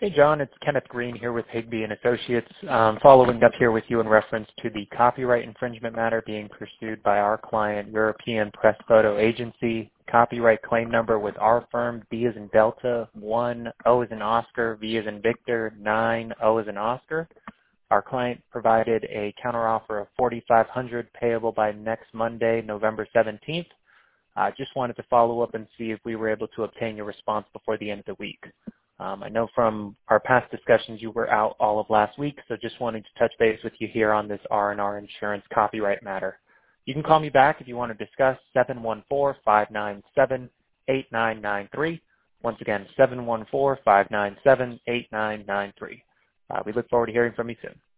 Hey, John. It's Kenneth Green here with Higbee and Associates. Following up here with you in reference to the copyright infringement matter being pursued by our client, European Press Photo Agency. Copyright claim number with our firm, B as in Delta, 1, O as in Oscar, V as in Victor, 9, O as in Oscar. Our client provided a counteroffer of $4,500 payable by next Monday, November 17th. I just wanted to follow up and see if we were able to obtain your response before the end of the week. I know from our past discussions you were out all of last week, so just wanted to touch base with you here on this R&R Insurance copyright matter. You can call me back if you want to discuss 714-597-8993. Once again, 714-597-8993. We look forward to hearing from you soon.